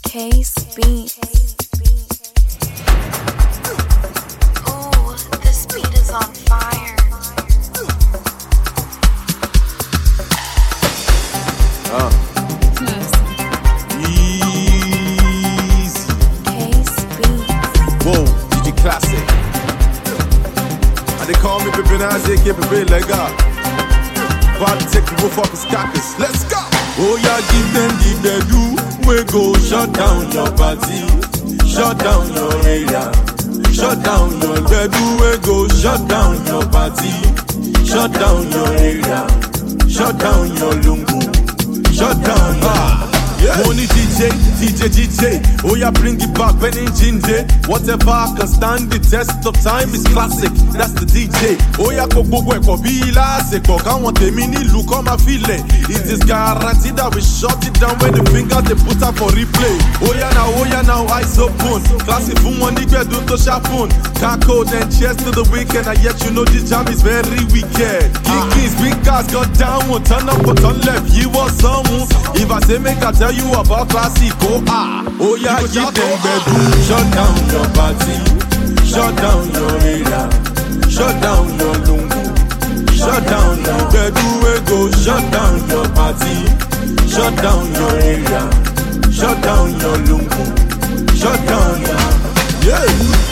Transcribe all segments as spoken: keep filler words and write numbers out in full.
Case Beats. Ooh, this beat is on fire. Uh. Easy. Case Beats. Whoa, D J Classic. And they call me Pippin Isaac, keep it real like God. About to take the roof off his cockers. Let's go! Oh yeah, give them the bedu. We go shut down your party. Shut down your area. Shut down your bedu. We go shut down your party. Shut down your area. Shut down your lungu. Shut down ah. Yeah. Money D J, D J, D J. Oh yeah, bring it back, when in ginger. Whatever can stand the test of time is classic. That's the D J. Oh yeah, go go go go be classic. Go can't want a mini look on my feeling. It is guaranteed that we shut it down when the fingers they put up for replay. Oh yeah now, oh yeah now, eyes open. Classic for money get do to sharpen. Caco then cheers to the weekend, and yet you know this jam is very wicked. King Kings, big guys got down, one turn up, but turn left. You was someone. If I say make I tell you about classic, oh ah. Oh yeah, give them bedroom. Shut down your party. Shut down your area. Shut down your lungu. Shut down your bedroom. We go shut down your party. Shut down your area. Shut down your lungu. Shut down your yeah.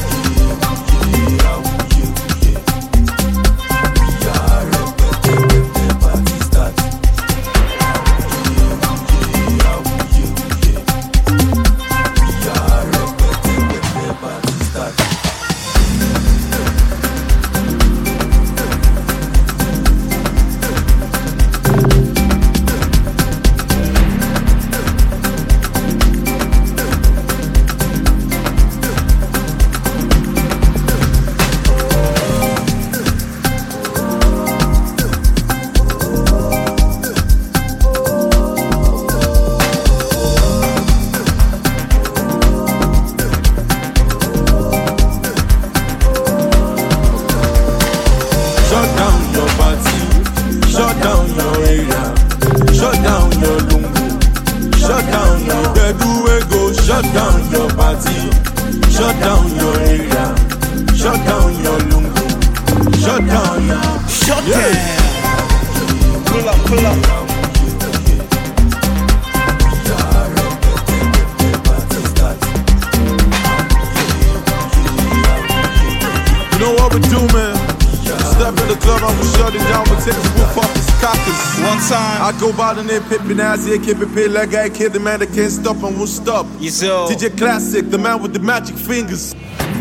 Shut down your area. Shut down your lungu. Shut down your bedu. We go shut down your party. Shut down your area. Shut down your lungu. Shut down your Shut yeah. down. Pull up, pull up. You know what we do, man? Step in the club, I'm gonna shut it down, but take the roof off his cockers. One time. I go by the name Pippin Isaac, keep it pay like I kid, the man that can't stop and won't stop. Yes, sir. D J Classic, the man with the magic fingers.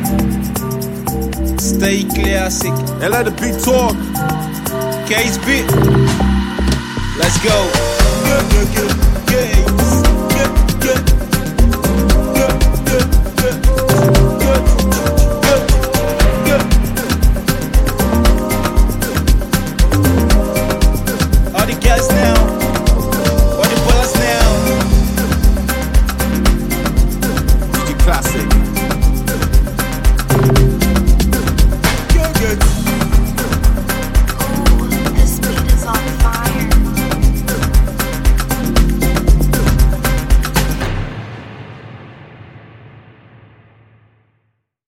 Stay classic. And let the beat talk. Case Beat. Let's go.